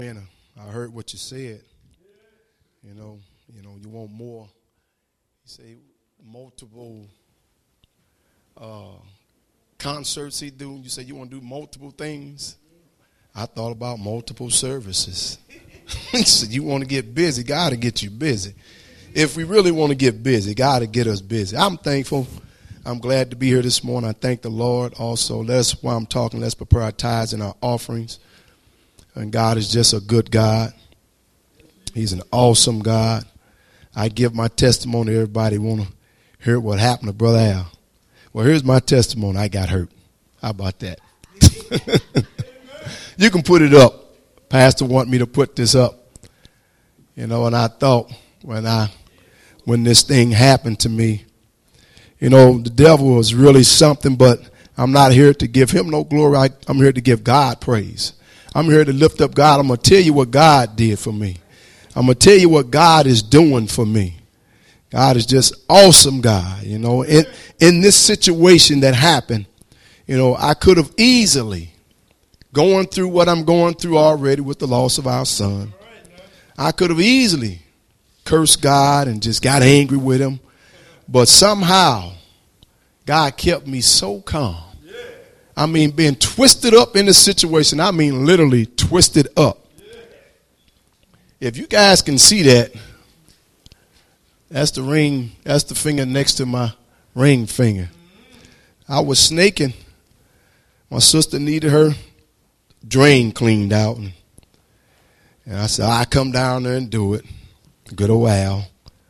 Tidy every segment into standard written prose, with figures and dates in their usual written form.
Man, I heard what you said. You want more. You say multiple concerts he do. You say you want to do multiple things. I thought about multiple services. So you want to get busy, God will get you busy. If we really want to get busy, God will get us busy. I'm thankful. I'm glad to be here this morning. I thank the Lord also. That's why I'm talking. Let's prepare our tithes and our offerings. And God is just a good God. He's an awesome God. I give my testimony. Everybody want to hear what happened to Brother Al. Well, here's my testimony. I got hurt. How about that? You can put it up. Pastor want me to put this up. And I thought when this thing happened to me, the devil was really something, but I'm not here to give him no glory. I'm here to give God praise. I'm here to lift up God. I'm going to tell you what God did for me. I'm going to tell you what God is doing for me. God is just awesome, God. In this situation that happened, I could have easily going through what I'm going through already with the loss of our son. I could have easily cursed God and just got angry with him. But somehow, God kept me so calm. I mean, being twisted up in the situation. I mean, literally twisted up. If you guys can see that, that's the ring. That's the finger next to my ring finger. I was snaking. My sister needed her drain cleaned out. And I said, I come down there and do it. Good old Al.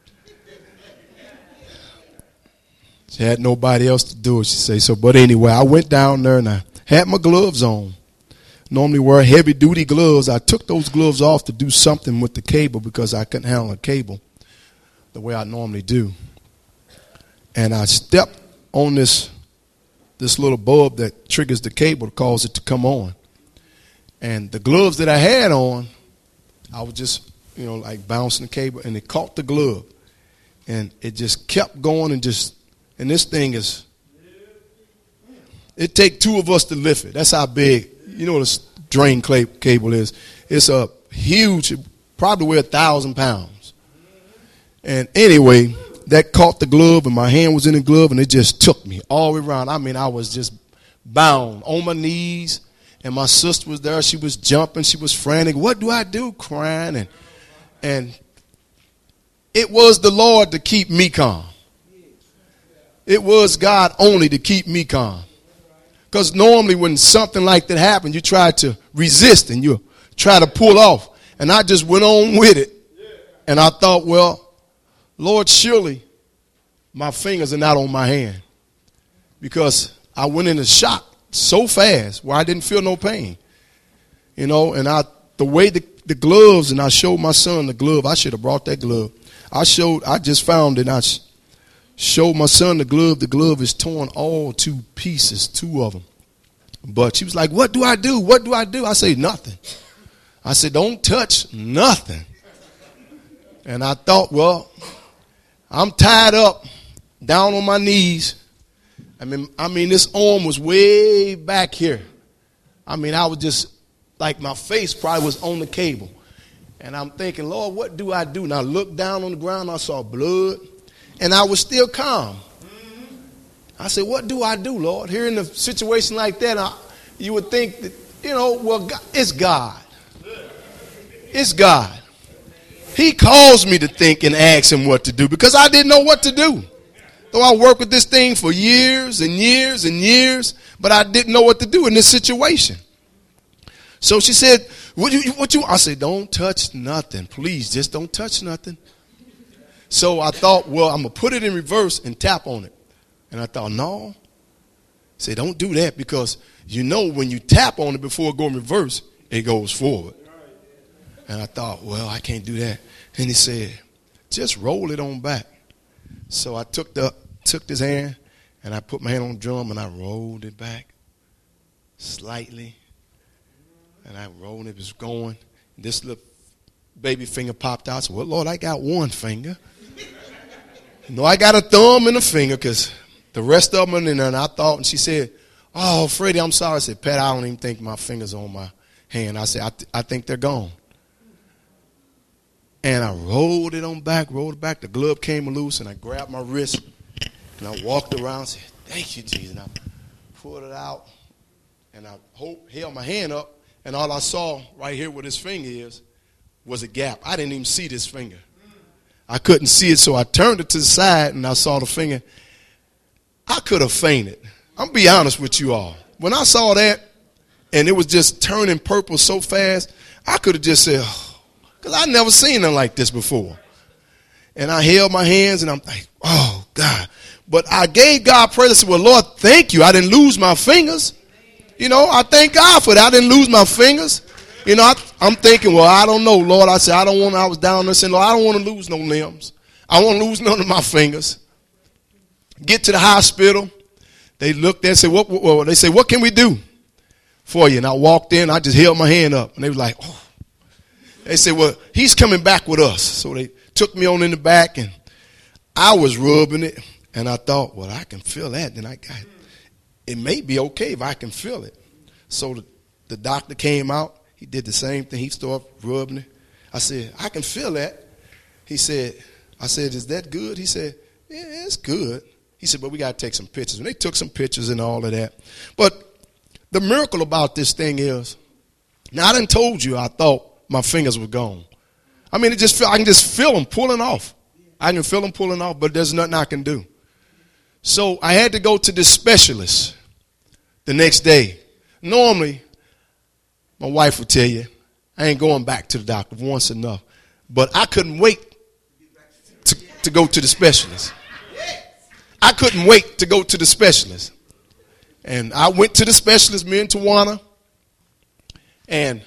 She had nobody else to do it, she said. So, but anyway, I went down there and I had my gloves on. Normally wear heavy duty gloves. I took those gloves off to do something with the cable because I couldn't handle a cable the way I normally do. And I stepped on this little bulb that triggers the cable to cause it to come on. And the gloves that I had on, I was just, like bouncing the cable, and it caught the glove. And it just kept going and this thing is, it take two of us to lift it. That's how big, the drain cable is. It's a huge, probably weigh 1,000 pounds. And anyway, that caught the glove and my hand was in the glove and it just took me all the way around. I mean, I was just bound on my knees and my sister was there. She was jumping. She was frantic. What do I do? Crying. And it was the Lord to keep me calm. It was God only to keep me calm. Because normally when something like that happens, you try to resist and you try to pull off. And I just went on with it. And I thought, well, Lord, surely my fingers are not on my hand. Because I went into shock so fast where I didn't feel no pain. And the way the gloves, and I showed my son the glove. I should have brought that glove. I just found it. I showed my son the glove. The glove is torn all to pieces, two of them. But she was like, what do I do? What do I do? I say, nothing. I said, don't touch nothing. And I thought, well, I'm tied up down on my knees. I mean, this arm was way back here. I mean, I was just like my face probably was on the cable. And I'm thinking, Lord, what do I do? And I looked down on the ground. I saw blood. And I was still calm. I said, what do I do, Lord? Here in a situation like that, you would think that, well, God, it's God. It's God. He calls me to think and ask him what to do because I didn't know what to do. Though I worked with this thing for years and years and years, but I didn't know what to do in this situation. So she said, what you? I said, don't touch nothing. Please, just don't touch nothing. So I thought, well, I'm going to put it in reverse and tap on it. And I thought, no. Say, don't do that because when you tap on it before it goes in reverse, it goes forward. And I thought, well, I can't do that. And he said, just roll it on back. So I took this hand and I put my hand on the drum and I rolled it back slightly. And I rolled it. It was going. This little baby finger popped out. I said, well, Lord, I got one finger. I got a thumb and a finger because the rest of them are in there. And I thought, and she said, oh, Freddie, I'm sorry. I said, Pat, I don't even think my fingers on my hand. I said, I think they're gone. And I rolled it back. The glove came loose, and I grabbed my wrist, and I walked around and said, thank you, Jesus. And I pulled it out, and I held my hand up, and all I saw right here where this finger is was a gap. I didn't even see this finger. I couldn't see it, so I turned it to the side, and I saw the finger. I could have fainted. I'm going to be honest with you all. When I saw that, and it was just turning purple so fast, I could have just said, because I'd never seen nothing like this before. And I held my hands, and I'm like, oh, God. But I gave God praise. I said, well, Lord, thank you. I didn't lose my fingers. You know, I thank God for that. I didn't lose my fingers. You know, I'm thinking, well, I don't know, Lord. I said, I was down there saying, Lord, I don't want to lose no limbs. I won't lose none of my fingers. Get to the hospital. They looked there and said, they said, what can we do for you? And I walked in. I just held my hand up. And they were like, oh. They said, well, he's coming back with us. So they took me on in the back, and I was rubbing it. And I thought, well, I can feel that. Then it may be okay if I can feel it. So the doctor came out. He did the same thing. He started rubbing it. I said, I can feel that. I said, is that good? He said, yeah, it's good. He said, but we got to take some pictures. And they took some pictures and all of that. But the miracle about this thing is, now I done told you I thought my fingers were gone. I mean, I can just feel them pulling off. I can feel them pulling off, but there's nothing I can do. So I had to go to the specialist the next day. Normally, my wife would tell you, I ain't going back to the doctor once enough. But I couldn't wait to go to the specialist. I couldn't wait to go to the specialist. And I went to the specialist, me and Tawana, and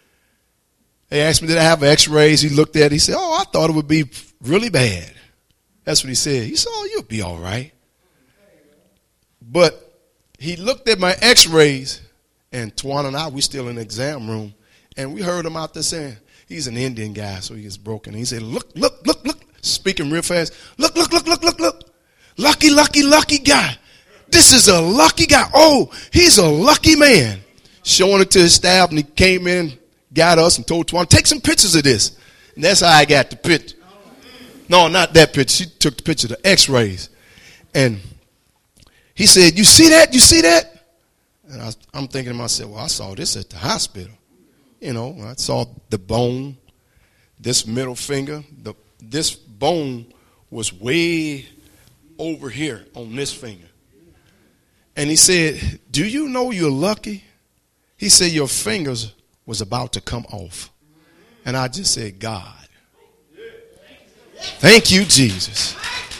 they asked me, did I have x-rays? He looked at it. He said, oh, I thought it would be really bad. That's what he said. He said, oh, you'll be all right. But he looked at my x-rays, and Tawana and I, we still in the exam room, and we heard him out there saying, he's an Indian guy, so he gets broken. He said, look, speaking real fast, look. Lucky guy. This is a lucky guy. Oh, he's a lucky man. Showing it to his staff, and he came in, got us, and told Tawana, take some pictures of this. And that's how I got the picture. No, not that picture. She took the picture of the x-rays. And he said, you see that? You see that? And I'm thinking to myself, well, I saw this at the hospital. You know, I saw the bone, this middle finger. This bone was way over here on this finger. And he said, do you know you're lucky? He said, your fingers was about to come off. And I just said, God, thank you, Jesus.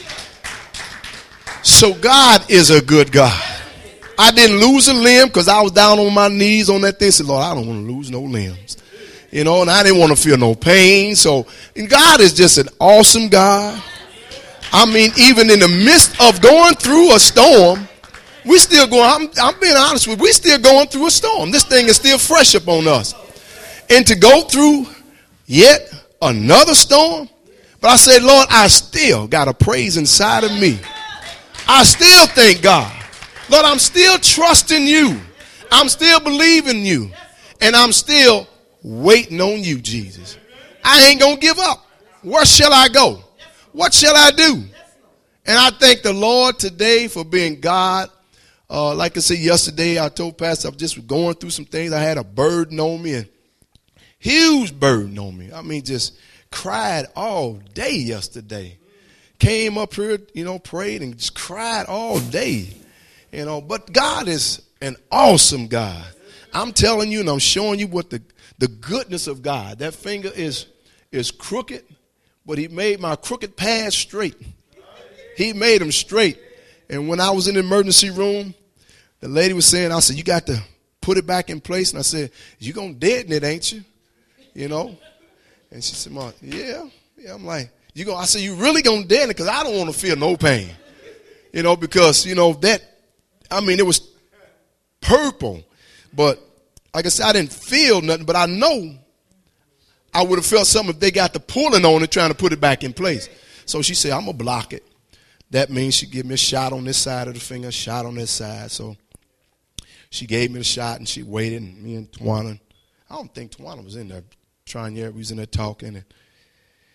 So God is a good God. I didn't lose a limb because I was down on my knees on that thing. I said, Lord, I don't want to lose no limbs. You know, and I didn't want to feel no pain. So and God is just an awesome God. I mean, even in the midst of going through a storm, we still going, I'm being honest with you, we still going through a storm. This thing is still fresh up on us. And to go through yet another storm. But I said, Lord, I still got a praise inside of me. I still thank God. Lord, I'm still trusting you. I'm still believing you. And I'm still waiting on you, Jesus. I ain't going to give up. Where shall I go? What shall I do? And I thank the Lord today for being God. Like I said yesterday, I told Pastor I was just going through some things. I had a burden on me, and huge burden on me. I mean, just cried all day yesterday. Came up here, you know, prayed and just cried all day. You know, but God is an awesome God. I'm telling you, and I'm showing you what the goodness of God. That finger is crooked, but he made my crooked path straight. He made them straight. And when I was in the emergency room, the lady was saying, I said, you got to put it back in place. And I said, you're going to deaden it, ain't you? You know? And she said, Mom, yeah. I'm like, I said, you really going to deaden it? Because I don't want to feel no pain. You know, because, you know, it was purple. But like I said, I didn't feel nothing. But I know I would have felt something if they got the pulling on it trying to put it back in place. So she said, I'm going to block it. That means she give me a shot on this side of the finger, a shot on this side. So she gave me the shot, and she waited, and me and Tawana, I don't think Tawana was in there trying yet. We was in there talking. And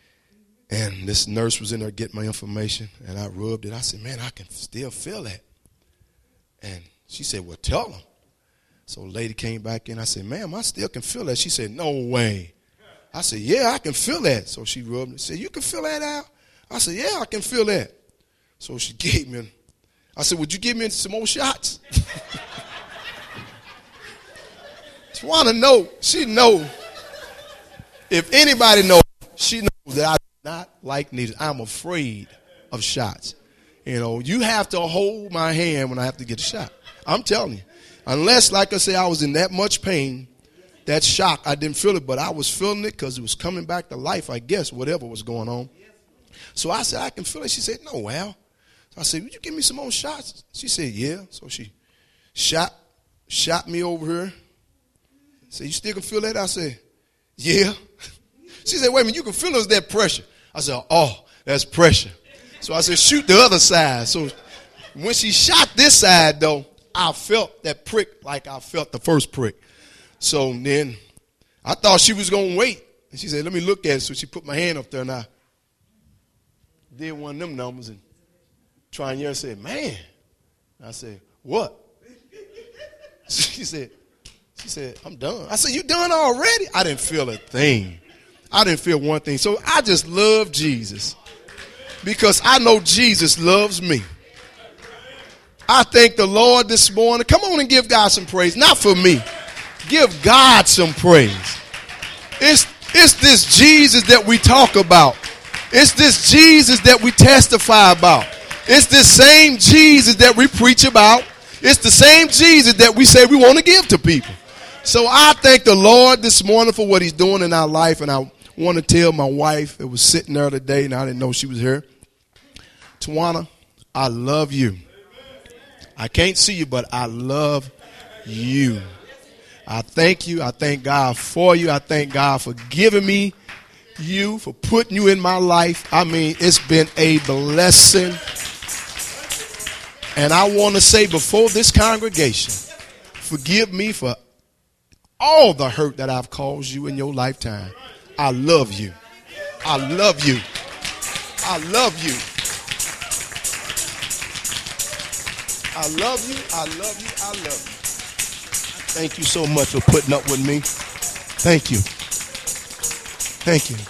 And this nurse was in there getting my information, and I rubbed it. I said, man, I can still feel that. And she said, well, tell them. So the lady came back in. I said, ma'am, I still can feel that. She said, no way. I said, yeah, I can feel that. So she rubbed it. She said, you can feel that out? I said, yeah, I can feel that. So she gave me, I said, would you give me some more shots? She want to know. She know. If anybody knows, she knows that I do not like needles. I'm afraid of shots. You know, you have to hold my hand when I have to get a shot. I'm telling you. Unless, like I say, I was in that much pain, that shock, I didn't feel it, but I was feeling it because it was coming back to life, I guess, whatever was going on. So I said, I can feel it. She said, no, Al. So I said, would you give me some more shots? She said, yeah. So she shot me over here. Said, you still can feel that? I said, yeah. She said, wait a minute, you can feel it, is that pressure? I said, oh, that's pressure. So I said, shoot the other side. So when she shot this side, though, I felt that prick like I felt the first prick. So then I thought she was going to wait. And she said, let me look at it. So she put my hand up there, and I did one of them numbers. And Trinier said, man. I said, what? She said, I'm done. I said, you done already? I didn't feel a thing. I didn't feel one thing. So I just love Jesus because I know Jesus loves me. I thank the Lord this morning. Come on and give God some praise. Not for me. Give God some praise. It's this Jesus that we talk about. It's this Jesus that we testify about. It's this same Jesus that we preach about. It's the same Jesus that we say we want to give to people. So I thank the Lord this morning for what he's doing in our life. And I want to tell my wife, that was sitting there today and I didn't know she was here. Tawana, I love you. I can't see you, but I love you. I thank you. I thank God for you. I thank God for giving me you, for putting you in my life. I mean, it's been a blessing. And I want to say before this congregation, forgive me for all the hurt that I've caused you in your lifetime. I love you. I love you. I love you. I love you. I love you. I love you. Thank you so much for putting up with me. Thank you. Thank you.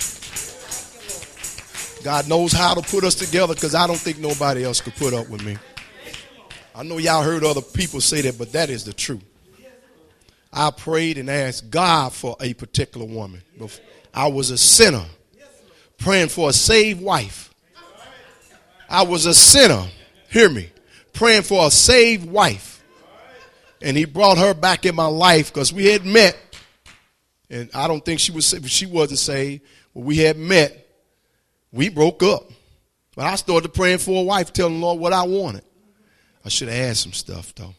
God knows how to put us together because I don't think nobody else could put up with me. I know y'all heard other people say that, but that is the truth. I prayed and asked God for a particular woman. I was a sinner praying for a saved wife. I was a sinner, hear me, praying for a saved wife. And he brought her back in my life because we had met. And I don't think she wasn't saved. But we had met. We broke up. But I started praying for a wife, telling the Lord what I wanted. I should have asked some stuff, though.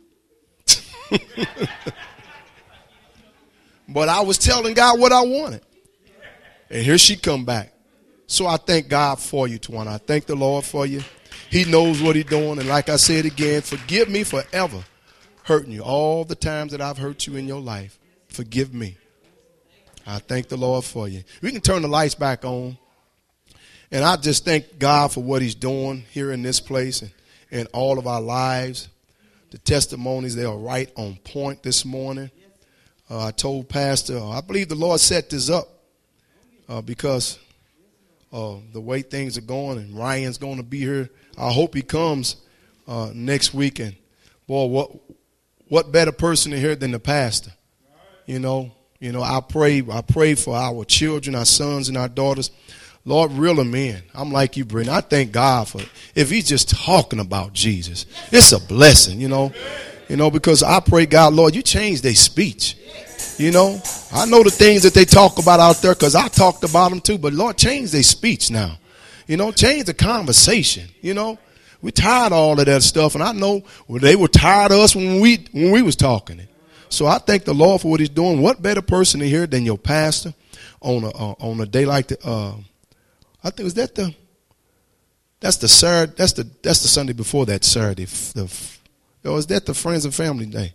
But I was telling God what I wanted. And here she come back. So I thank God for you, Tawana. I thank the Lord for you. He knows what he's doing. And like I said again, forgive me forever hurting you. All the times that I've hurt you in your life, forgive me. I thank the Lord for you. We can turn the lights back on. And I just thank God for what he's doing here in this place and in all of our lives. The testimonies, they are right on point this morning. I told Pastor, I believe the Lord set this up because the way things are going, and Ryan's going to be here. I hope he comes next week. And boy, what better person to hear than the pastor? You know, I pray for our children, our sons and our daughters. Lord, reel them in. I'm like you, Brendan. I thank God for it. If he's just talking about Jesus, it's a blessing, because I pray, God, Lord, you change their speech. I know the things that they talk about out there because I talked about them too, but Lord, change their speech now. Change the conversation. We tired of all of that stuff, and I know they were tired of us when we was talking it. So I thank the Lord for what he's doing. What better person to hear than your pastor on a day like I think that's the Sunday before that Saturday. Is that the Friends and Family Day?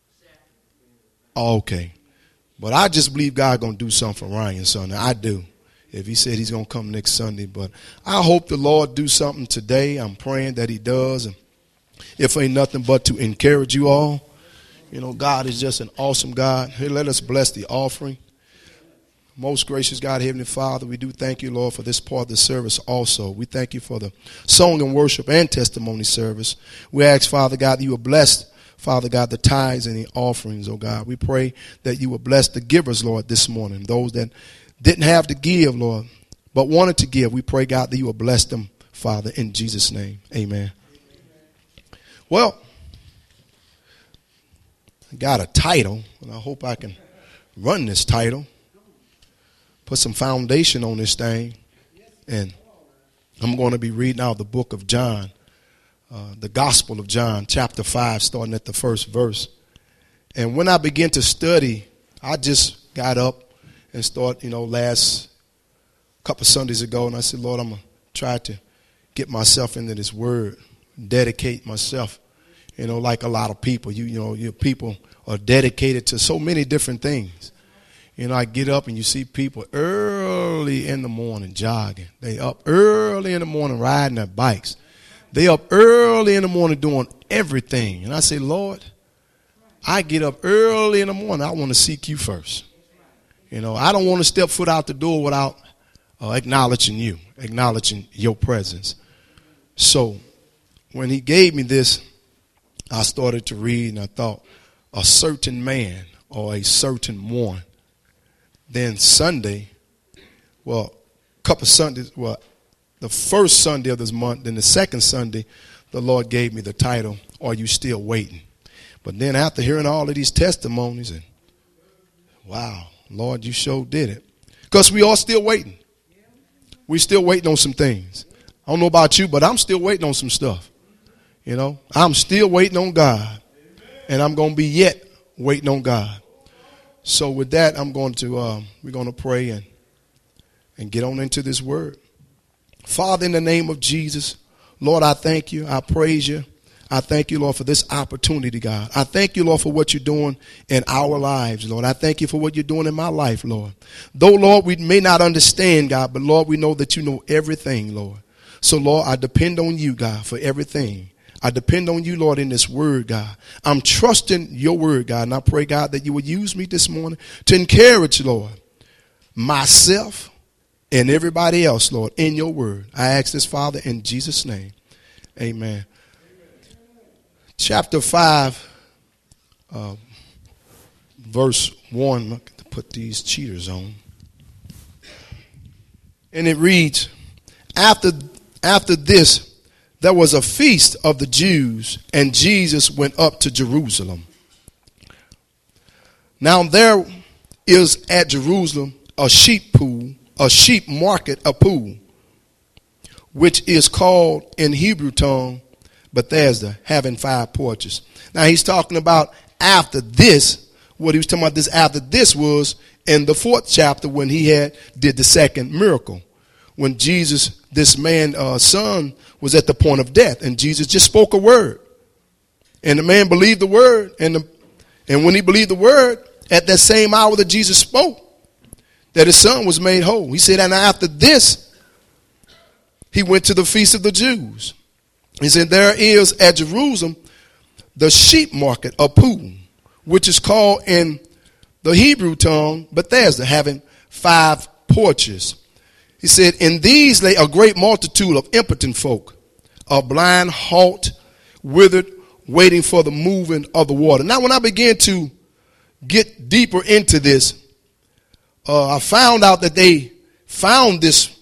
Oh, okay. But I just believe God going to do something for Ryan Sunday. I do. if he said he's going to come next Sunday. But I hope the Lord do something today. I'm praying that he does. And if ain't nothing but to encourage you all, you know, God is just an awesome God. Here, let us bless the offering. Most gracious God, Heavenly Father, we do thank you, Lord, for this part of the service also. We thank you for the song and worship and testimony service. We ask, Father God, that you will bless, Father God, the tithes and the offerings, oh God. We pray that you will bless the givers, Lord, this morning. Those that didn't have to give, Lord, but wanted to give. We pray, God, that you will bless them, Father, in Jesus' name. Amen. Well, I got a title, and I hope I can run this title. Put some foundation on this thing. And I'm going to be reading out the book of John, the Gospel of John, chapter 5, starting at the first verse. And when I began to study, I just got up and started, last couple Sundays ago, and I said, Lord, I'm going to try to get myself into this word, dedicate myself, like a lot of people. Your people are dedicated to so many different things. I get up and you see people early in the morning jogging. They up early in the morning riding their bikes. They up early in the morning doing everything. And I say, Lord, I get up early in the morning. I want to seek you first. I don't want to step foot out the door without acknowledging you, acknowledging your presence. So when he gave me this, I started to read and I thought, a certain man or a certain one. Then Sunday, the first Sunday of this month, then the second Sunday, the Lord gave me the title, Are You Still Waiting? But then after hearing all of these testimonies, and wow, Lord, you sure did it. Because we are still waiting. We're still waiting on some things. I don't know about you, but I'm still waiting on some stuff. I'm still waiting on God. And I'm going to be yet waiting on God. So with that, we're going to pray and get on into this word. Father, in the name of Jesus, Lord, I thank you. I praise you. I thank you, Lord, for this opportunity, God. I thank you, Lord, for what you're doing in our lives, Lord. I thank you for what you're doing in my life, Lord. Though, Lord, we may not understand, God, but, Lord, we know that you know everything, Lord. So, Lord, I depend on you, God, for everything. I depend on you, Lord, in this word, God. I'm trusting your word, God, and I pray, God, that you would use me this morning to encourage, Lord, myself and everybody else, Lord, in your word. I ask this, Father, in Jesus' name. Amen. Chapter 5, verse 1. I'm going to put these cheaters on. And it reads, After this, there was a feast of the Jews, and Jesus went up to Jerusalem. Now there is at Jerusalem a sheep market, a pool, which is called in Hebrew tongue Bethesda, having 5 porches. Now he's talking about after this. What he was talking about this after this was in the 4th chapter when he did the second miracle. When Jesus, this man's son, was at the point of death, and Jesus just spoke a word, and the man believed the word, and when he believed the word, at that same hour that Jesus spoke, that his son was made whole. He said, and after this, he went to the feast of the Jews. He said, there is at Jerusalem the sheep market, a pool, which is called in the Hebrew tongue Bethesda, having 5 porches. He said, in these lay a great multitude of impotent folk, of blind, halt, withered, waiting for the moving of the water. Now, when I began to get deeper into this, I found out that they found these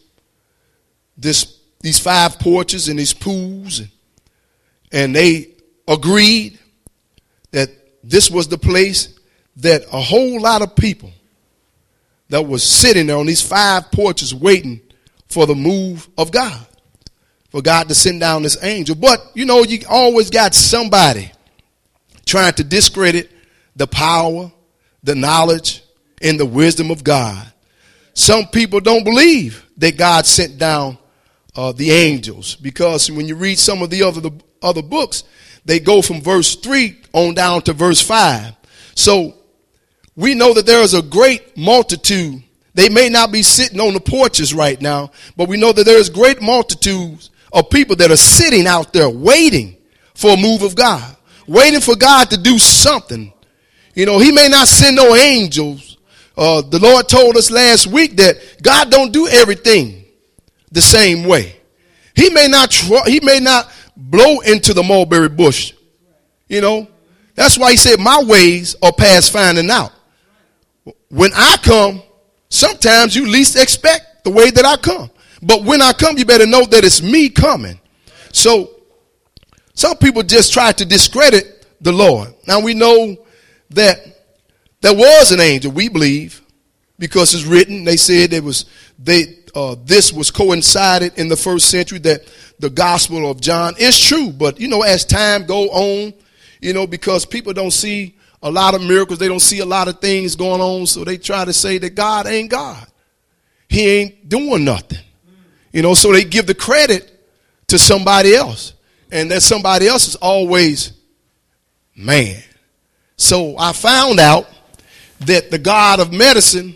5 porches and these pools, and they agreed that this was the place that a whole lot of people that was sitting there on these 5 porches waiting for the move of God, for God to send down this angel. But, you always got somebody trying to discredit the power, the knowledge, and the wisdom of God. Some people don't believe that God sent down the angels, because when you read some of the other books, they go from verse 3 on down to verse 5. So we know that there is a great multitude They may not be sitting on the porches right now, but we know that there is great multitudes of people that are sitting out there waiting for a move of God, waiting for God to do something. You know, he may not send no angels. The Lord told us last week that God don't do everything the same way. He may not blow into the mulberry bush. You know, that's why he said my ways are past finding out. When I come, sometimes you least expect the way that I come. But when I come, you better know that it's me coming. So some people just try to discredit the Lord. Now we know that there was an angel, we believe, because it's written. They said this was coincided in the first century, that the Gospel of John is true. But, you know, as time go on, you know, because people don't see a lot of miracles, they don't see a lot of things going on, so they try to say that God ain't God. He ain't doing nothing. You know, so they give the credit to somebody else. And that somebody else is always man. So I found out that the God of medicine,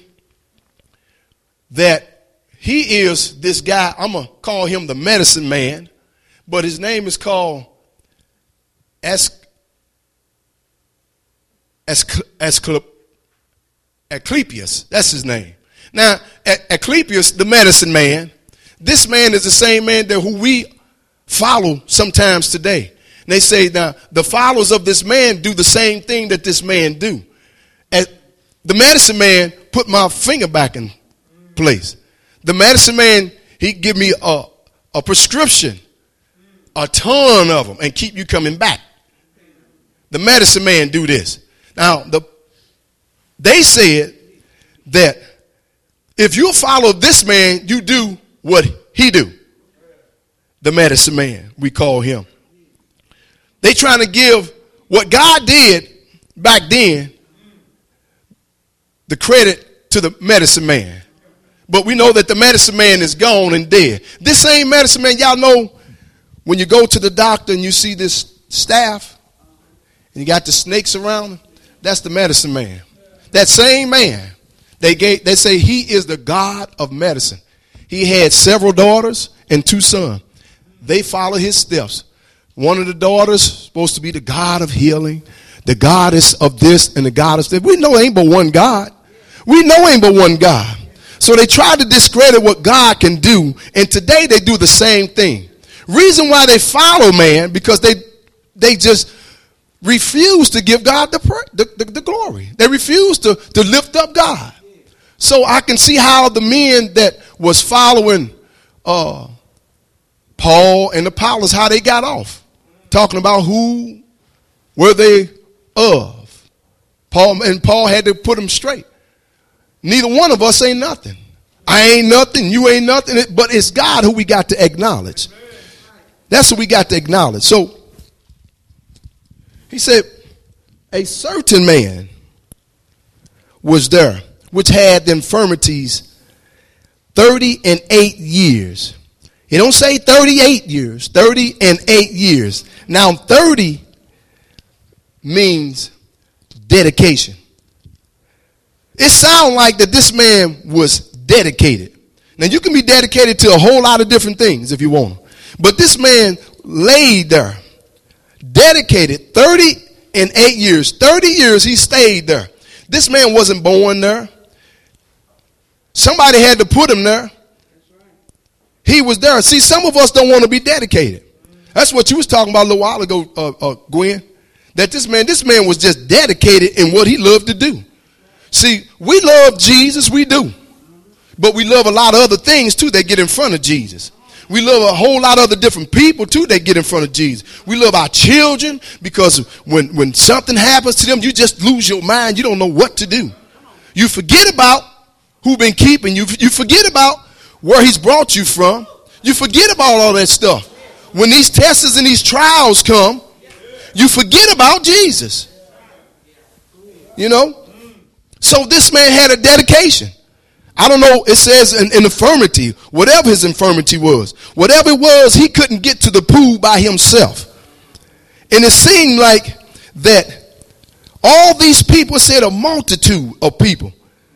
that he is this guy, I'm going to call him the medicine man, but his name is called Asclepius. That's his name. Now, Asclepius, the medicine man, this man is the same man that who we follow sometimes today. And they say now the followers of this man do the same thing that this man do. And the medicine man put my finger back in place. The medicine man, he give me a prescription, a ton of them, and keep you coming back. The medicine man do this. Now, they said that if you follow this man, you do what he do. The medicine man, we call him. They trying to give what God did back then the credit to the medicine man. But we know that the medicine man is gone and dead. This same medicine man, y'all know when you go to the doctor and you see this staff and you got the snakes around him, that's the medicine man. That same man, they say he is the God of medicine. He had several daughters and 2 sons. They follow his steps. One of the daughters supposed to be the God of healing, the goddess of this and the goddess of that. We know ain't but one God. We know ain't but one God. So they try to discredit what God can do, and today they do the same thing. Reason why they follow man, because they just refuse to give God the glory. They refuse to lift up God. So I can see how the men that was following Paul and Apollos, how they got off. Talking about who were they of. Paul had to put them straight. Neither one of us ain't nothing. I ain't nothing, you ain't nothing, but it's God who we got to acknowledge. That's what we got to acknowledge. So he said, a certain man was there which had the infirmities 38 years. He don't say 38 years, 38 years. Now 30 means dedication. It sounds like that this man was dedicated. Now you can be dedicated to a whole lot of different things if you want. But this man laid there, dedicated 38 years. 30 years he stayed there. This man wasn't born there. Somebody had to put him there. He was there. See, some of us don't want to be dedicated. That's what you was talking about a little while ago, Gwen. That this man was just dedicated in what he loved to do. See, we love Jesus, we do. But we love a lot of other things too that get in front of Jesus. We love a whole lot of other different people too that get in front of Jesus. We love our children because when something happens to them, you just lose your mind. You don't know what to do. You forget about who been keeping you. You forget about where he's brought you from. You forget about all that stuff. When these tests and these trials come, you forget about Jesus. You know? So this man had a dedication. I don't know, it says an infirmity, whatever his infirmity was. Whatever it was, he couldn't get to the pool by himself. And it seemed like that all these people, said a multitude of people,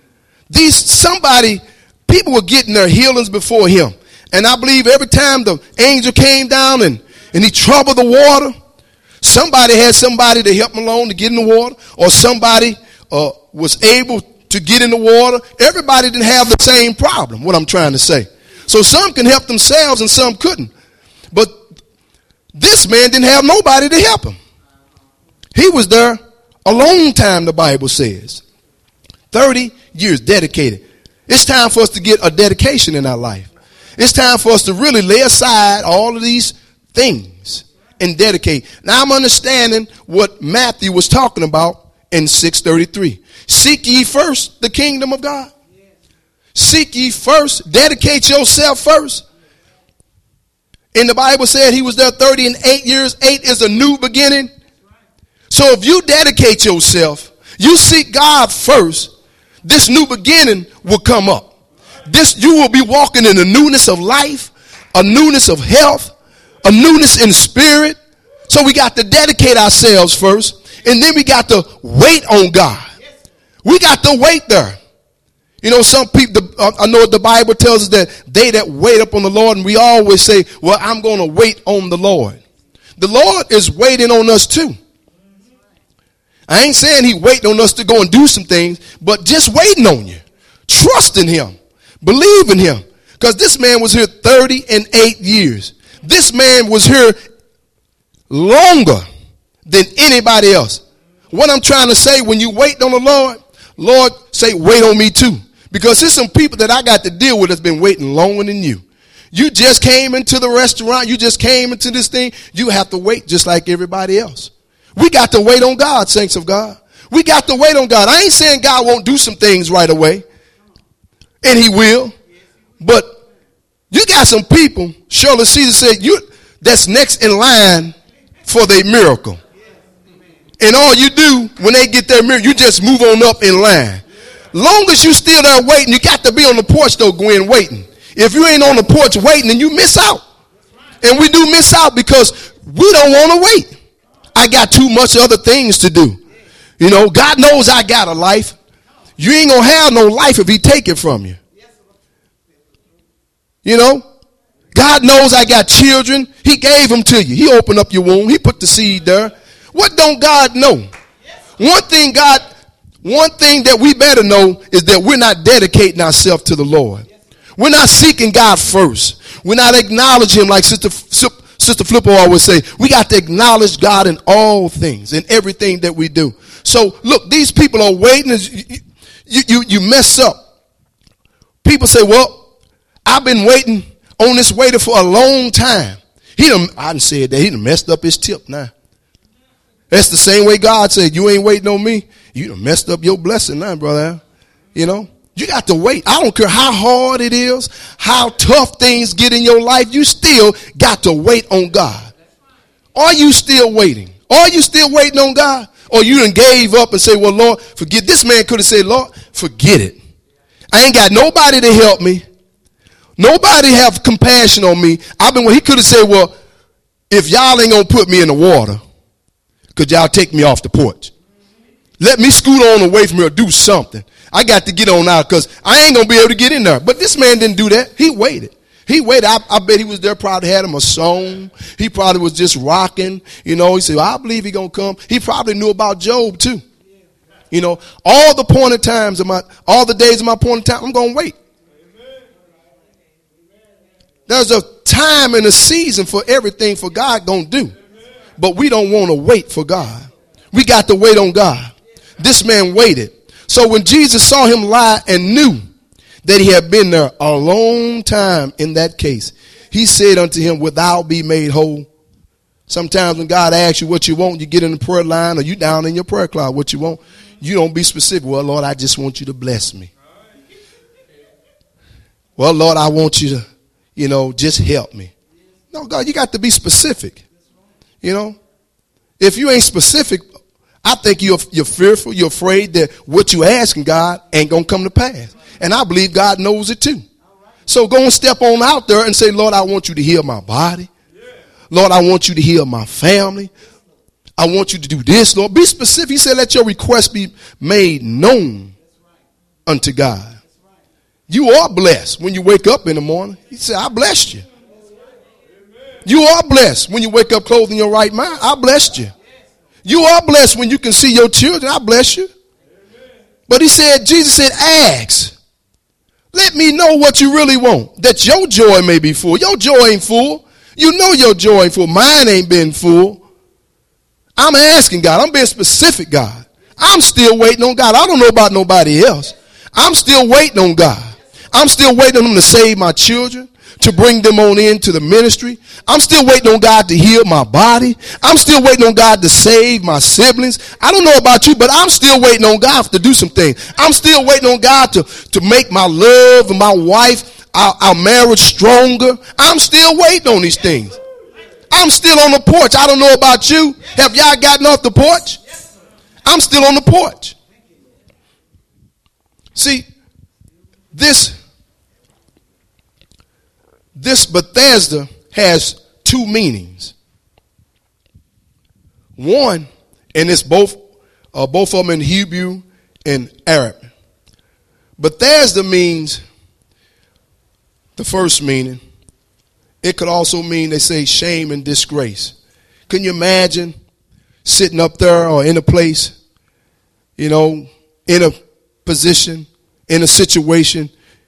People were getting their healings before him. And I believe every time the angel came down and he troubled the water, somebody had somebody to help them along to get in the water, or somebody was able to get in the water. Everybody didn't have the same problem, what I'm trying to say. So some can help themselves and some couldn't. But this man didn't have nobody to help him. He was there a long time, the Bible says. 30 years dedicated. It's time for us to get a dedication in our life. It's time for us to really lay aside all of these things and dedicate. Now I'm understanding what Matthew was talking about in 6:33. Seek ye first the kingdom of God. Seek ye first. Dedicate yourself first. And the Bible said he was there 30 and 8 years. 8 is a new beginning. So if you dedicate yourself, you seek God first, this new beginning will come up. You will be walking in a newness of life, a newness of health, a newness in spirit. So we got to dedicate ourselves first, and then we got to wait on God. We got to wait there. You know, some people, I know the Bible tells us that they that wait upon the Lord, and we always say, well, I'm going to wait on the Lord. The Lord is waiting on us too. I ain't saying he waiting on us to go and do some things, but just waiting on you. Trust in him. Believe in him. Because this man was here 30 and 8 years. This man was here longer than anybody else. What I'm trying to say, when you wait on the Lord, say, wait on me too. Because there's some people that I got to deal with that's been waiting longer than you. You just came into the restaurant. You just came into this thing. You have to wait just like everybody else. We got to wait on God, saints of God. We got to wait on God. I ain't saying God won't do some things right away. And he will. But you got some people, Shirley Caesar said, that's next in line for their miracle. And all you do when they get their miracle, you just move on up in line. Long as you still there waiting, you got to be on the porch though, Gwen, waiting. If you ain't on the porch waiting, then you miss out. And we do miss out because we don't want to wait. I got too much other things to do. You know, God knows I got a life. You ain't going to have no life if he take it from you. You know, God knows I got children. He gave them to you. He opened up your womb. He put the seed there. What don't God know? One thing that we better know is that we're not dedicating ourselves to the Lord. We're not seeking God first. We're not acknowledging him like Sister Flippo always say. We got to acknowledge God in all things, in everything that we do. So look, these people are waiting. You mess up. People say, well, I've been waiting on this waiter for a long time. I done said that. He done messed up his tip now. That's the same way God said, you ain't waiting on me. You done messed up your blessing now, brother. You know, you got to wait. I don't care how hard it is, how tough things get in your life. You still got to wait on God. Are you still waiting? Are you still waiting on God? Or you done gave up and say, well, Lord, forget. This man could have said, Lord, forget it. I ain't got nobody to help me. Nobody have compassion on me. He could have said, well, if y'all ain't going to put me in the water, could y'all take me off the porch? Let me scoot on away from here or do something. I got to get on out because I ain't going to be able to get in there. But this man didn't do that. He waited. I bet he was there, probably had him a song. He probably was just rocking. You know, he said, well, I believe he's going to come. He probably knew about Job too. You know, all the days of my appointed time, I'm going to wait. There's a time and a season for everything for God going to do. But we don't want to wait for God. We got to wait on God. This man waited. So when Jesus saw him lie and knew that he had been there a long time in that case, he said unto him, wilt thou be made whole? Sometimes when God asks you what you want, you get in the prayer line or you down in your prayer closet what you want. You don't be specific. Well, Lord, I just want you to bless me. Well, Lord, I want you to, just help me. No, God, you got to be specific. You know, if you ain't specific, I think you're fearful. You're afraid that what you asking God ain't going to come to pass. And I believe God knows it too. So go and step on out there and say, Lord, I want you to heal my body. Lord, I want you to heal my family. I want you to do this, Lord. Be specific. He said, let your request be made known unto God. You are blessed when you wake up in the morning. He said, I blessed you. You are blessed when you wake up clothed in your right mind. I blessed you. You are blessed when you can see your children. I bless you. But he said, Jesus said, ask. Let me know what you really want, that your joy may be full. Your joy ain't full. You know your joy ain't full. Mine ain't been full. I'm asking God. I'm being specific, God. I'm still waiting on God. I don't know about nobody else. I'm still waiting on God. I'm still waiting on him to save my children, to bring them on into the ministry. I'm still waiting on God to heal my body. I'm still waiting on God to save my siblings. I don't know about you, but I'm still waiting on God to do some things. I'm still waiting on God to make my love and my wife, our marriage stronger. I'm still waiting on these things. I'm still on the porch. I don't know about you. Have y'all gotten off the porch? I'm still on the porch. See, this Bethesda has two meanings. One, and it's both of them in Hebrew and Arab. Bethesda means, the first meaning, it could also mean, they say, shame and disgrace. Can you imagine sitting up there or in a place, in a position, in a situation,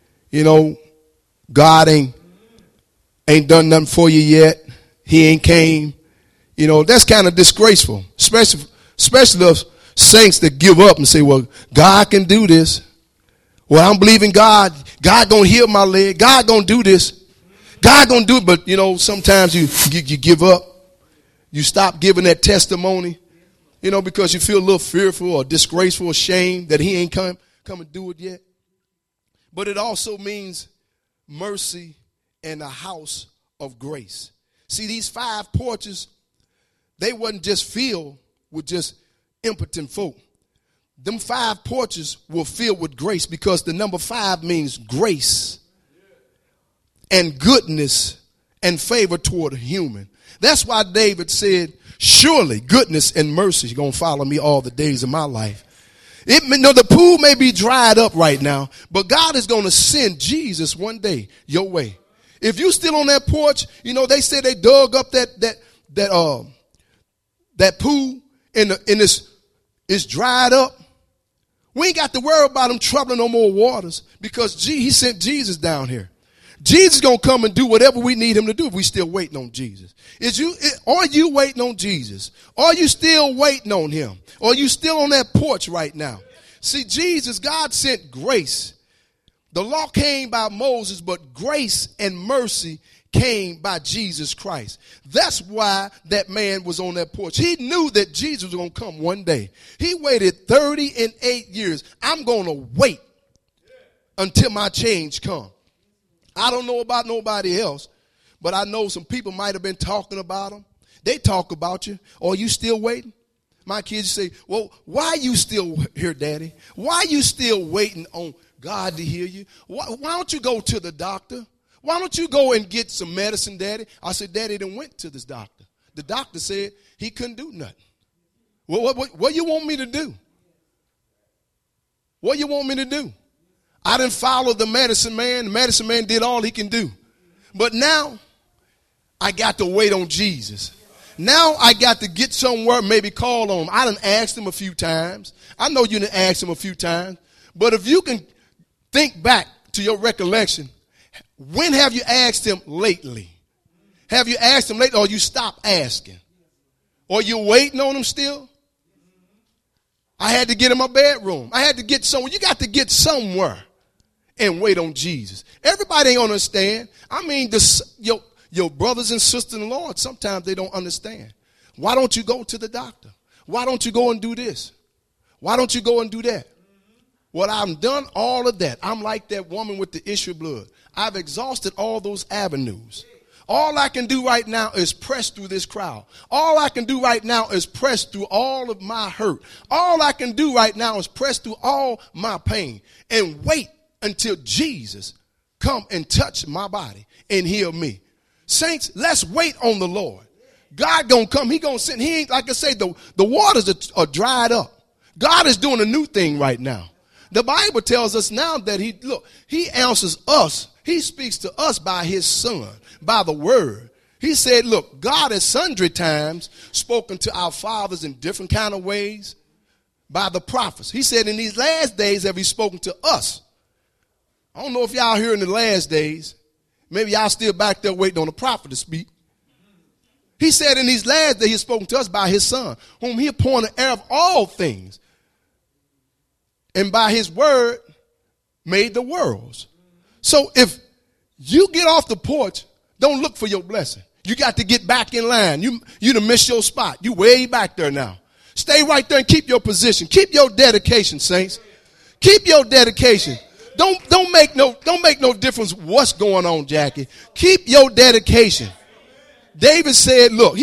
God ain't done nothing for you yet. He ain't came. That's kind of disgraceful, especially those saints that give up and say, well, God can do this. Well, I'm believing God. God gonna heal my leg. God gonna do this. God gonna do it. But sometimes you give up. You stop giving that testimony, because you feel a little fearful or disgraceful or ashamed that he ain't come and do it yet. But it also means mercy and a house of grace. See, these 5 porches, they wasn't just filled with just impotent folk. Them 5 porches were filled with grace, because the number 5 means grace and goodness and favor toward a human. That's why David said, surely goodness and mercy are going to follow me all the days of my life. The pool may be dried up right now, but God is going to send Jesus one day your way. If you still on that porch, they said they dug up that pool and it's dried up. We ain't got to worry about them troubling no more waters, because he sent Jesus down here. Jesus gonna come and do whatever we need him to do if we still waiting on Jesus. Are you waiting on Jesus? Are you still waiting on him? Or are you still on that porch right now? See, Jesus, God sent grace. The law came by Moses, but grace and mercy came by Jesus Christ. That's why that man was on that porch. He knew that Jesus was going to come one day. He waited 38 years. I'm going to wait until my change comes. I don't know about nobody else, but I know some people might have been talking about him. They talk about you. Are you still waiting? My kids say, well, why are you still here, Daddy? Why are you still waiting on God to heal you? Why don't you go to the doctor? Why don't you go and get some medicine, Daddy? I said, Daddy done went to this doctor. The doctor said he couldn't do nothing. Well, what you want me to do? What you want me to do? I didn't follow the medicine man. The medicine man did all he can do. But now I got to wait on Jesus. Now I got to get somewhere, maybe call on him. I done asked him a few times. I know you done asked him a few times. But if you can think back to your recollection, when have you asked him lately? Have you asked him lately, or you stopped asking? Or you waiting on him still? I had to get in my bedroom. I had to get somewhere. You got to get somewhere and wait on Jesus. Everybody ain't understand. I mean, your brothers and sisters in the Lord, sometimes they don't understand. Why don't you go to the doctor? Why don't you go and do this? Why don't you go and do that? Well, I've done all of that. I'm like that woman with the issue of blood. I've exhausted all those avenues. All I can do right now is press through this crowd. All I can do right now is press through all of my hurt. All I can do right now is press through all my pain and wait until Jesus come and touch my body and heal me. Saints, let's wait on the Lord. God gonna come. He gonna send. He ain't, like I say, the waters are dried up. God is doing a new thing right now. The Bible tells us now that he answers us. He speaks to us by his son, by the word. He said, look, God has sundry times spoken to our fathers in different kind of ways by the prophets. He said in these last days have he spoken to us. I don't know if y'all here in the last days. Maybe y'all still back there waiting on the prophet to speak. He said in these last days he has spoken to us by his son, whom he appointed heir of all things. And by his word made the worlds. So if you get off the porch, don't look for your blessing. You got to get back in line. You done missed your spot. You way back there now. Stay right there and keep your position. Keep your dedication, saints. Keep your dedication. Don't make no difference what's going on, Jackie. Keep your dedication. David said, look,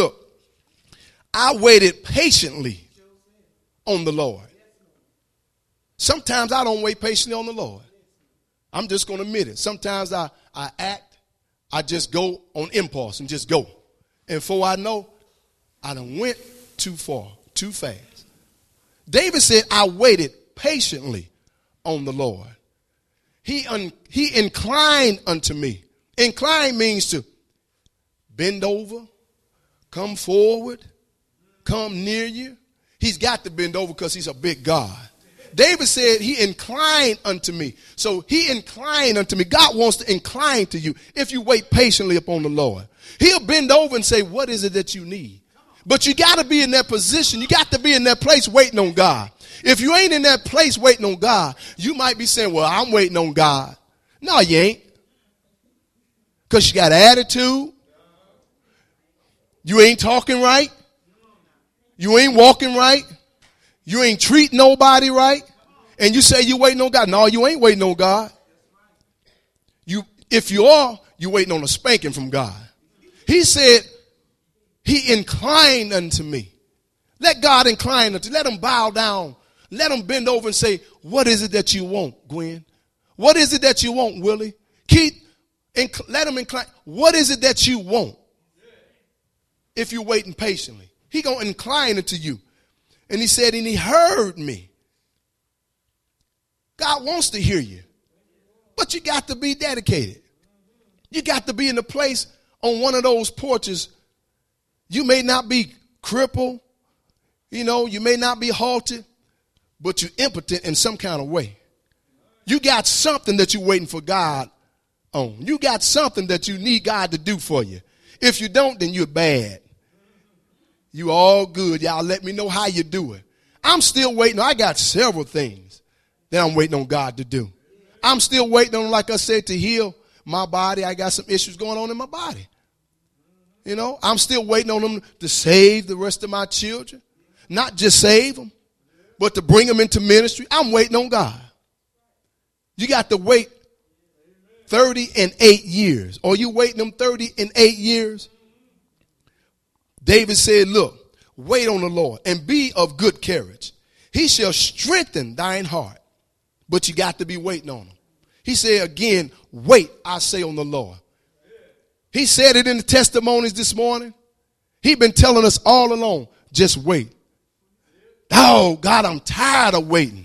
I waited patiently on the Lord. Sometimes I don't wait patiently on the Lord. I'm just going to admit it. Sometimes I just go on impulse and just go. And before I know, I done went too far, too fast. David said, I waited patiently on the Lord. He inclined unto me. Incline means to bend over, come forward, come near you. He's got to bend over because he's a big God. David said he inclined unto me. So he inclined unto me. God wants to incline to you if you wait patiently upon the Lord. He'll bend over and say, what is it that you need? But you got to be in that position. You got to be in that place waiting on God. If you ain't in that place waiting on God, you might be saying, well, I'm waiting on God. No, you ain't. Because you got attitude. You ain't talking right. You ain't walking right. You ain't treating nobody right. And you say you waiting on God. No, you ain't waiting on God. If you are, you're waiting on a spanking from God. He said, he inclined unto me. Let God incline unto you. Let him bow down. Let him bend over and say, what is it that you want, Gwen? What is it that you want, Willie? Let him incline. What is it that you want? If you're waiting patiently. He going to incline unto you. And he said, and he heard me. God wants to hear you. But you got to be dedicated. You got to be in the place on one of those porches. You may not be crippled. You may not be halted. But you're impotent in some kind of way. You got something that you're waiting for God on. You got something that you need God to do for you. If you don't, then you're bad. You all good. Y'all let me know how you do it. I'm still waiting. I got several things that I'm waiting on God to do. I'm still waiting on, like I said, to heal my body. I got some issues going on in my body. I'm still waiting on him to save the rest of my children. Not just save them, but to bring them into ministry. I'm waiting on God. You got to wait 38 years. Or you waiting them 38 years? David said, look, wait on the Lord and be of good courage. He shall strengthen thine heart. But you got to be waiting on him. He said again, wait, I say on the Lord. He said it in the testimonies this morning. He's been telling us all along, just wait. Oh, God, I'm tired of waiting.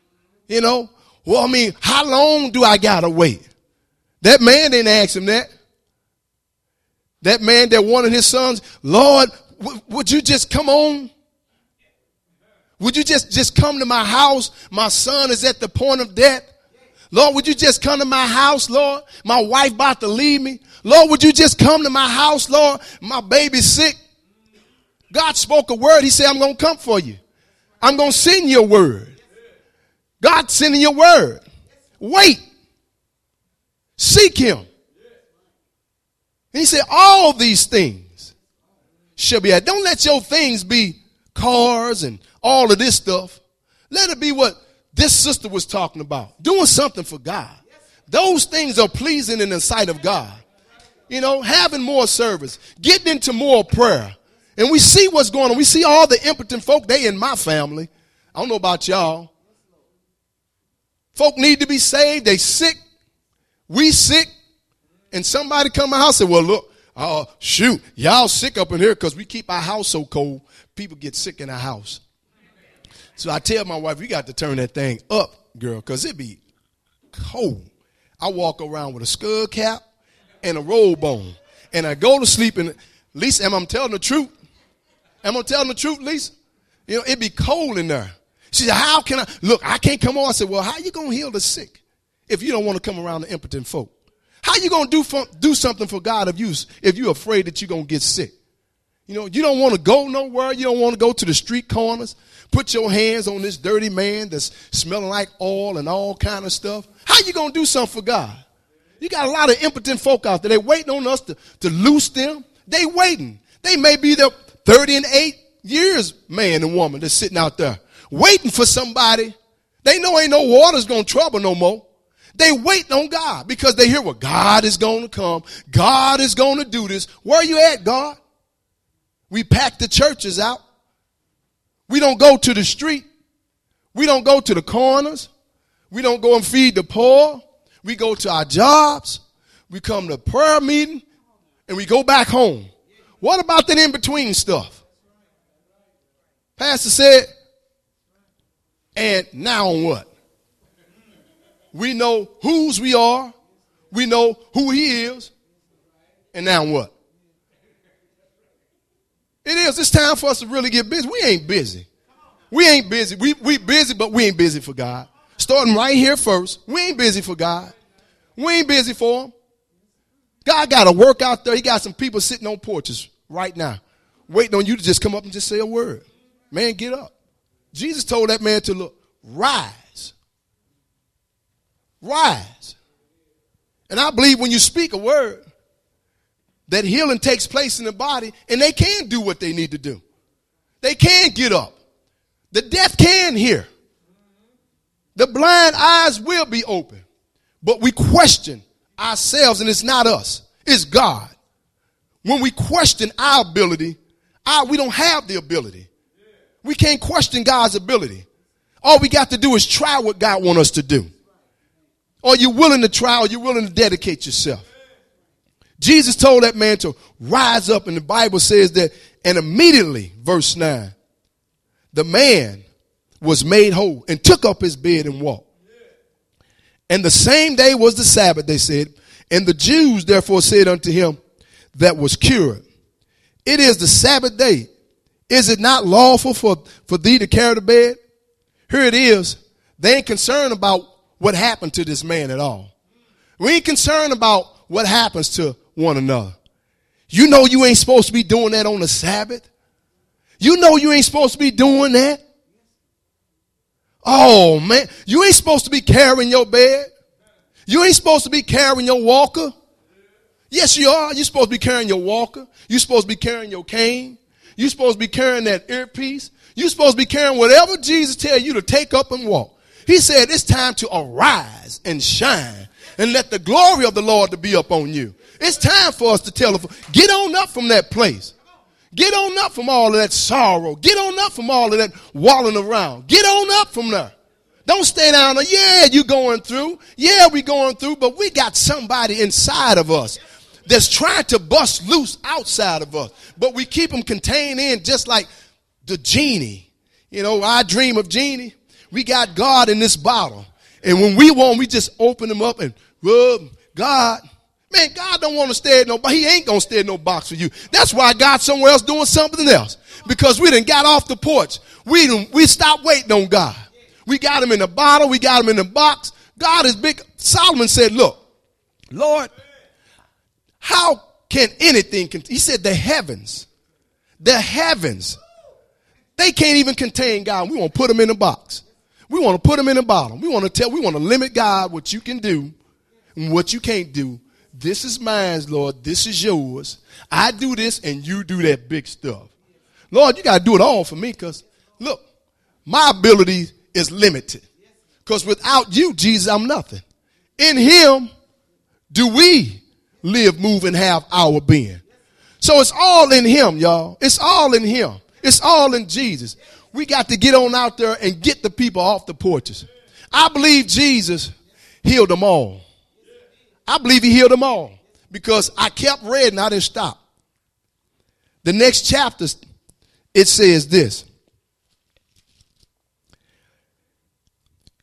How long do I got to wait? That man didn't ask him that. That man that wanted his sons, Lord, would you just come on? Would you just come to my house? My son is at the point of death. Lord, would you just come to my house, Lord? My wife about to leave me. Lord, would you just come to my house, Lord? My baby's sick. God spoke a word. He said, I'm going to come for you. I'm going to send your word. God's sending your word. Wait. Seek him. And he said, all these things shall be added. Don't let your things be cars and all of this stuff. Let it be what this sister was talking about. Doing something for God. Those things are pleasing in the sight of God. Having more service. Getting into more prayer. And we see what's going on. We see all the impotent folk. They in my family. I don't know about y'all. Folk need to be saved. They sick. We sick. And somebody come to my house and say, well, look, shoot, y'all sick up in here because we keep our house so cold. People get sick in our house. So I tell my wife, we got to turn that thing up girl, because it be cold. I walk around with a skull cap and a robe on. And I go to sleep, and Lisa, am I telling the truth? Am I telling the truth, Lisa? You know, it be cold in there. She said, how can I? Look, I can't come on. I said, well, how you going to heal the sick if you don't want to come around the impotent folk? How you going to do something for God if you're afraid that you're going to get sick? You know, you don't want to go nowhere. You don't want to go to the street corners. Put your hands on this dirty man that's smelling like oil and all kind of stuff. How you going to do something for God? You got a lot of impotent folk out there. They waiting on us to loose them. They waiting. They may be there 30 and 8 years, man and woman, that's sitting out there waiting for somebody. They know ain't no water's going to trouble no more. They waiting on God because they hear, well, God is going to come. God is going to do this. Where are you at, God? We pack the churches out. We don't go to the street. We don't go to the corners. We don't go and feed the poor. We go to our jobs. We come to prayer meeting and we go back home. What about that in-between stuff? Pastor said, and now on what? We know whose we are. We know who he is. And now what? It is. It's time for us to really get busy. We ain't busy. We ain't busy. We busy, but we ain't busy for God. Starting right here first. We ain't busy for God. We ain't busy for him. God got to work out there. He got some people sitting on porches right now waiting on you to just come up and just say a word. Man, get up. Jesus told that man to look, rise. Rise. And I believe when you speak a word, that healing takes place in the body and they can do what they need to do. They can get up. The deaf can hear. The blind eyes will be open. But we question ourselves, and it's not us. It's God. When we question our ability, we don't have the ability. We can't question God's ability. All we got to do is try what God wants us to do. Are you willing to try, or you willing to dedicate yourself? Jesus told that man to rise up, and the Bible says that, and immediately, verse 9, the man was made whole and took up his bed and walked. And the same day was the Sabbath, they said. And the Jews therefore said unto him that was cured, it is the Sabbath day. Is it not lawful for thee to carry the bed? Here it is. They ain't concerned about what happened to this man at all. We ain't concerned about what happens to one another. You know you ain't supposed to be doing that on the Sabbath. You know you ain't supposed to be doing that. Oh, man. You ain't supposed to be carrying your bed. You ain't supposed to be carrying your walker. Yes, you are. You're supposed to be carrying your walker. You're supposed to be carrying your cane. You're supposed to be carrying that earpiece. You're supposed to be carrying whatever Jesus tells you to take up and walk. He said it's time to arise and shine and let the glory of the Lord to be up on you. It's time for us to tell them, get on up from that place. Get on up from all of that sorrow. Get on up from all of that walling around. Get on up from there. Don't stay down there. Yeah, you going through. Yeah, we going through, but we got somebody inside of us that's trying to bust loose outside of us. But we keep them contained in just like the genie. You know, I dream of genie. We got God in this bottle. And when we want, we just open them up and rub God. Man, God don't want to stay in no box. He ain't going to stay in no box for you. That's why God's somewhere else doing something else. Because we done got off the porch. We stopped waiting on God. We got him in the bottle. We got him in the box. God is big. Solomon said, look, Lord, how can anything, he said the heavens, they can't even contain God. We want to put them in a box. We want to put them in a bottle. We want to limit God what you can do and what you can't do. This is mine, Lord. This is yours. I do this and you do that big stuff. Lord, you got to do it all for me because, look, my ability is limited. Because without you, Jesus, I'm nothing. In him do we live, move, and have our being. So it's all in him, y'all. It's all in him. It's all in Jesus. We got to get on out there and get the people off the porches. I believe Jesus healed them all. I believe he healed them all because I kept reading. I didn't stop. The next chapter, it says this.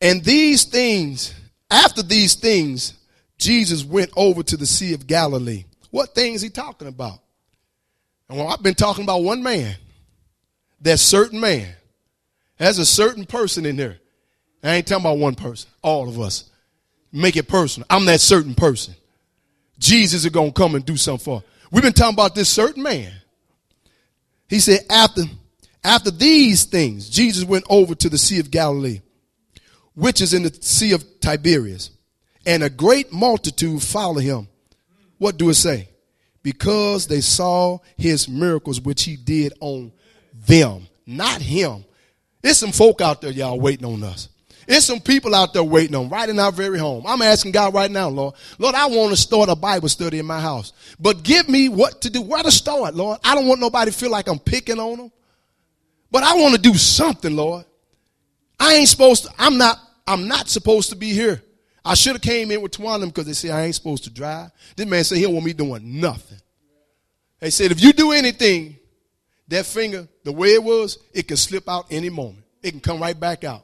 And after these things, Jesus went over to the Sea of Galilee. What things he talking about? And well, I've been talking about one man. That certain man. There's a certain person in there. I ain't talking about one person. All of us. Make it personal. I'm that certain person. Jesus is going to come and do something for us. We've been talking about this certain man. He said, after these things, Jesus went over to the Sea of Galilee, which is in the Sea of Tiberias. And a great multitude followed him. What do it say? Because they saw his miracles, which he did on them, not him. There's some folk out there, y'all, waiting on us. There's some people out there waiting on, right in our very home. I'm asking God right now, Lord. Lord, I want to start a Bible study in my house. But give me what to do, where to start, Lord. I don't want nobody to feel like I'm picking on them. But I want to do something, Lord. I'm not supposed to be here. I should have came in with one of them because they say I ain't supposed to drive. This man said he don't want me doing nothing. They said if you do anything, that finger, the way it was, it can slip out any moment. It can come right back out.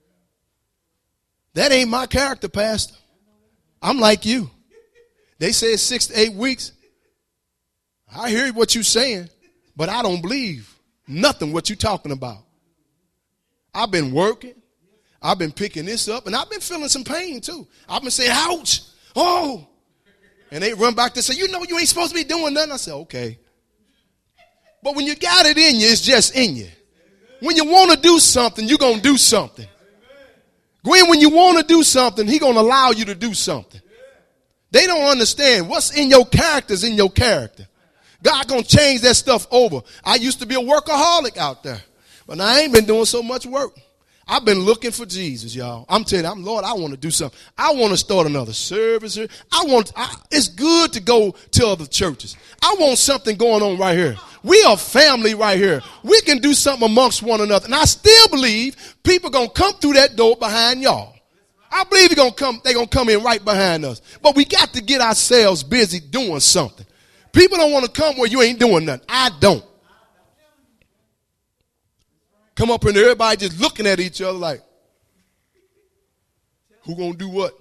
That ain't my character, Pastor. I'm like you. They said 6 to 8 weeks. I hear what you're saying, but I don't believe nothing what you're talking about. I've been working. I've been picking this up, and I've been feeling some pain, too. I've been saying, ouch, oh. And they run back to say, you know you ain't supposed to be doing nothing. I said, okay. But when you got it in you, it's just in you. When you want to do something, you're going to do something. Gwen, when you want to do something, he's going to allow you to do something. They don't understand what's in your character is in your character. God going to change that stuff over. I used to be a workaholic out there, but I ain't been doing so much work. I've been looking for Jesus, y'all. I'm telling you, Lord, I want to do something. I want to start another service here. It's good to go to other churches. I want something going on right here. We are family right here. We can do something amongst one another. And I still believe people are going to come through that door behind y'all. I believe they're going to come in right behind us. But we got to get ourselves busy doing something. People don't want to come where you ain't doing nothing. I don't. Come up in there, everybody just looking at each other like, who gonna do what?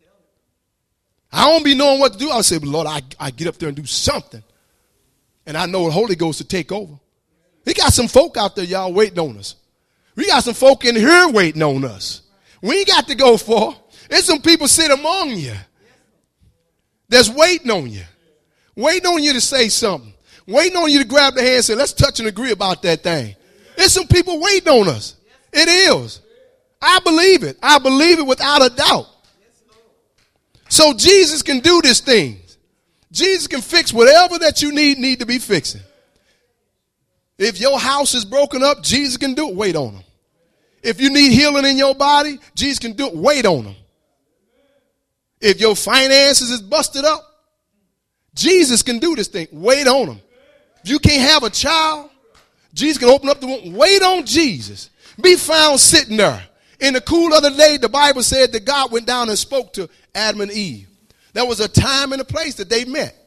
I don't be knowing what to do. I say, but Lord, I get up there and do something. And I know the Holy Ghost to take over. We got some folk out there, y'all, waiting on us. We got some folk in here waiting on us. We ain't got to go far. There's some people sit among you that's waiting on you. Waiting on you to say something. Waiting on you to grab the hand and say, let's touch and agree about that thing. There's some people waiting on us. It is. I believe it. I believe it without a doubt. So Jesus can do these things. Jesus can fix whatever that you need to be fixing. If your house is broken up, Jesus can do it. Wait on him. If you need healing in your body, Jesus can do it. Wait on him. If your finances is busted up, Jesus can do this thing. Wait on him. If you can't have a child, Jesus can open up the womb. Wait on Jesus. Be found sitting there. In the cool of the day, the Bible said that God went down and spoke to Adam and Eve. There was a time and a place that they met.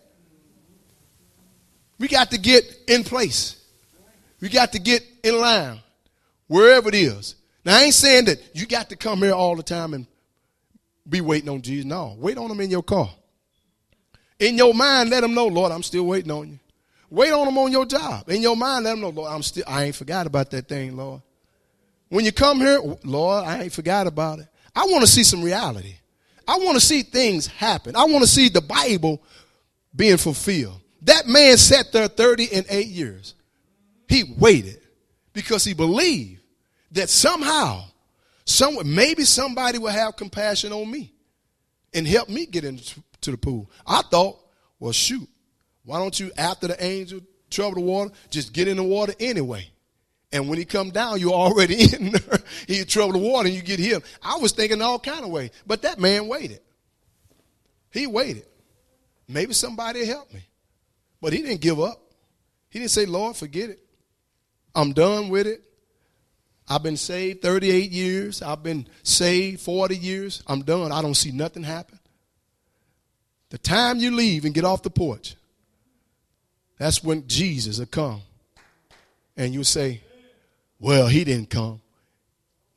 We got to get in place. We got to get in line, wherever it is. Now, I ain't saying that you got to come here all the time and be waiting on Jesus. No, wait on him in your car. In your mind, let him know, Lord, I'm still waiting on you. Wait on him on your job. In your mind, let him know, Lord, I ain't forgot about that thing, Lord. When you come here, Lord, I ain't forgot about it. I want to see some reality. I want to see things happen. I want to see the Bible being fulfilled. That man sat there 38 years. He waited because he believed that somehow, maybe somebody will have compassion on me and help me get into the pool. I thought, well, shoot. Why don't you, after the angel trouble the water, just get in the water anyway? And when he come down, you're already in there. He trouble the water and you get healed. I was thinking all kind of ways. But that man waited. He waited. Maybe somebody will help me. But he didn't give up. He didn't say, Lord, forget it. I'm done with it. I've been saved 38 years. I've been saved 40 years. I'm done. I don't see nothing happen. The time you leave and get off the porch, that's when Jesus will come. And you'll say, well, he didn't come.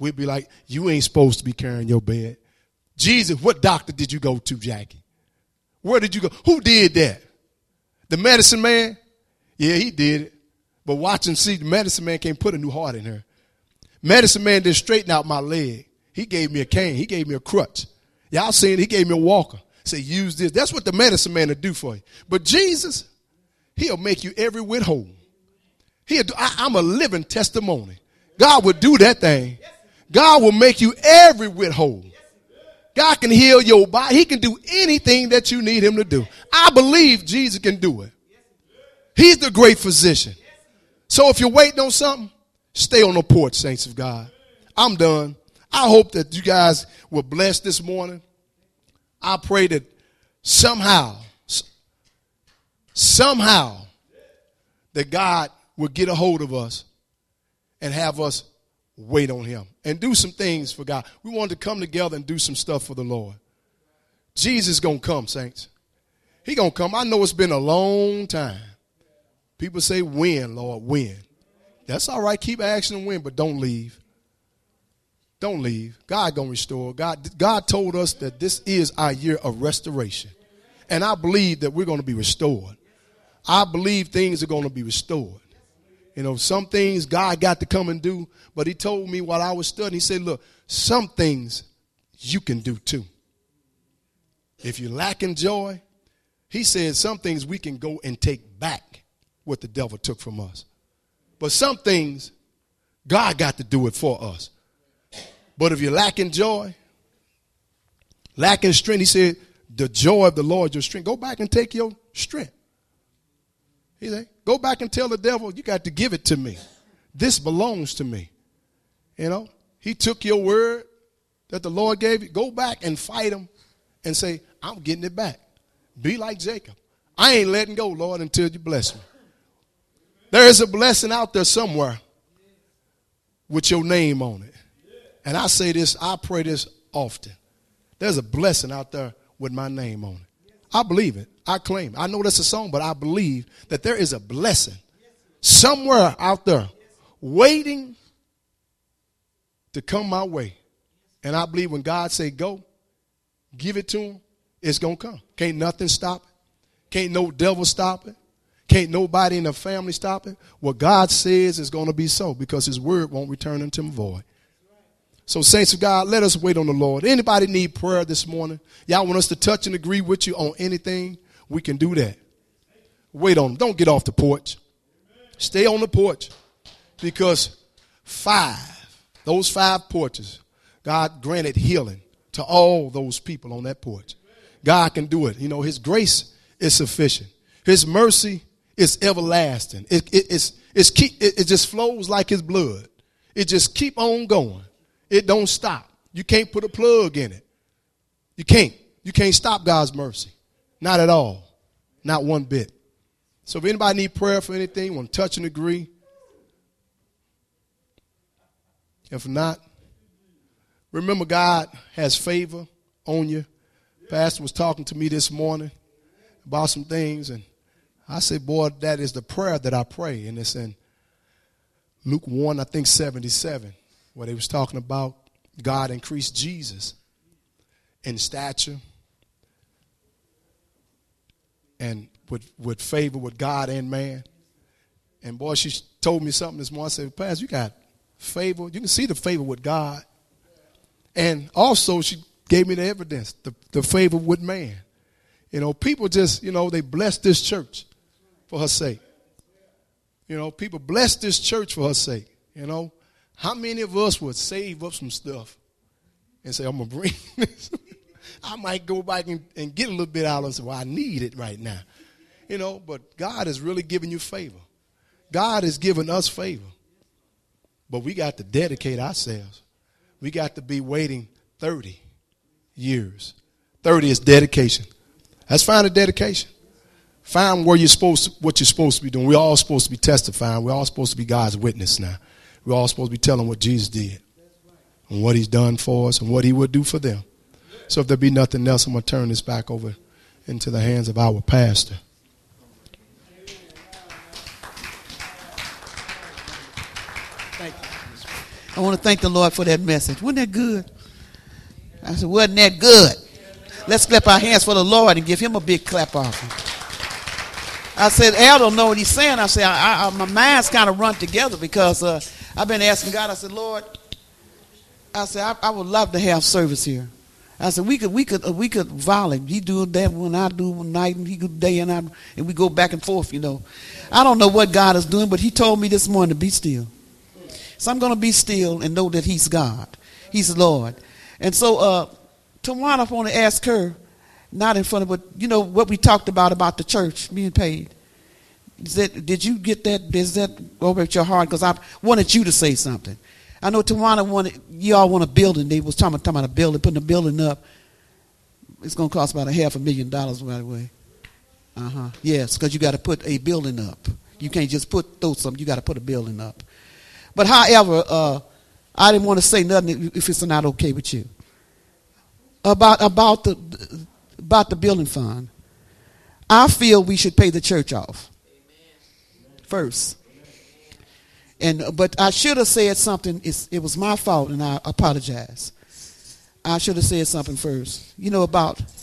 We'd be like, you ain't supposed to be carrying your bed. Jesus, what doctor did you go to, Jackie? Where did you go? Who did that? The medicine man? Yeah, he did it. But watch and see, the medicine man can't put a new heart in her. Medicine man didn't straighten out my leg. He gave me a cane. He gave me a crutch. Y'all seen it? He gave me a walker. Say, use this. That's what the medicine man will do for you. But Jesus, he'll make you every whit whole. I'm a living testimony. God will do that thing. God will make you every whit whole. God can heal your body. He can do anything that you need him to do. I believe Jesus can do it. He's the great physician. So if you're waiting on something, stay on the porch, saints of God. I'm done. I hope that you guys were blessed this morning. I pray that somehow, that God will get a hold of us and have us wait on him and do some things for God. We want to come together and do some stuff for the Lord. Jesus is going to come, saints. He's going to come. I know it's been a long time. People say, when, Lord, when? That's all right. Keep asking when, but don't leave. Don't leave. God going to restore. God told us that this is our year of restoration. And I believe that we're going to be restored. I believe things are going to be restored. You know, some things God got to come and do, but he told me while I was studying, he said, look, some things you can do too. If you're lacking joy, he said some things we can go and take back what the devil took from us. But some things, God got to do it for us. But if you're lacking joy, lacking strength, he said, the joy of the Lord, your strength. Go back and take your strength. He said, go back and tell the devil, you got to give it to me. This belongs to me. You know, he took your word that the Lord gave you. Go back and fight him and say, I'm getting it back. Be like Jacob. I ain't letting go, Lord, until you bless me. There is a blessing out there somewhere with your name on it. And I say this, I pray this often. There's a blessing out there with my name on it. I believe it. I claim it. I know that's a song, but I believe that there is a blessing somewhere out there waiting to come my way. And I believe when God say go, give it to him, it's going to come. Can't nothing stop it. Can't no devil stop it. Can't nobody in the family stop it. What God says is going to be so because his word won't return unto him void. So, saints of God, let us wait on the Lord. Anybody need prayer this morning? Y'all want us to touch and agree with you on anything? We can do that. Wait on them. Don't get off the porch. Stay on the porch because those 5 porches, God granted healing to all those people on that porch. God can do it. You know, his grace is sufficient. His mercy is everlasting. It just flows like his blood. It just keep on going. It don't stop. You can't put a plug in it. You can't. You can't stop God's mercy. Not at all. Not one bit. So if anybody need prayer for anything, want to touch and agree. If not, remember God has favor on you. Pastor was talking to me this morning about some things, and I said, boy, that is the prayer that I pray. And it's in Luke 1, I think 77, where they was talking about God increased Jesus in stature and with favor with God and man. And boy, she told me something this morning. I said, Pastor, you got favor. You can see the favor with God. And also she gave me the evidence, the favor with man. You know, people just, you know, they bless this church for her sake. You know, people bless this church for her sake. You know, how many of us would save up some stuff and say, I'm going to bring this? I might go back and get a little bit out and say, well, I need it right now. You know, but God is really giving you favor. God is giving us favor. But we got to dedicate ourselves. We got to be waiting 30 years. 30 is dedication. Let's find a dedication. Find what you're supposed to be doing. We're all supposed to be testifying. We're all supposed to be God's witness now. We're all supposed to be telling what Jesus did and what he's done for us and what he would do for them. So if there be nothing else, I'm going to turn this back over into the hands of our pastor. Thank you. I want to thank the Lord for that message. Wasn't that good? I said, wasn't that good? Let's clap our hands for the Lord and give him a big clap offering. I said, Al don't know what he's saying. I said, my mind's kind of run together because I've been asking God. I said, Lord, I said, I would love to have service here. I said, we could violate. He do that when I do one night, and he do day and night, and we go back and forth, you know. I don't know what God is doing, but he told me this morning to be still. So I'm going to be still and know that he's God. He's Lord. And so Tawana, I want to ask her, not in front of, but you know what we talked about the church being paid. Did you get that? Is that over at your heart? Because I wanted you to say something. I know Tawana you all want a building. They was talking about a building, putting a building up. It's going to cost about $500,000, by the way. Yes, because you got to put a building up. You can't just throw something. You got to put a building up. But however, I didn't want to say nothing if it's not okay with you. About the building fund. I feel we should pay the church off first. But I should have said something. It was my fault, and I apologize. I should have said something first. You know about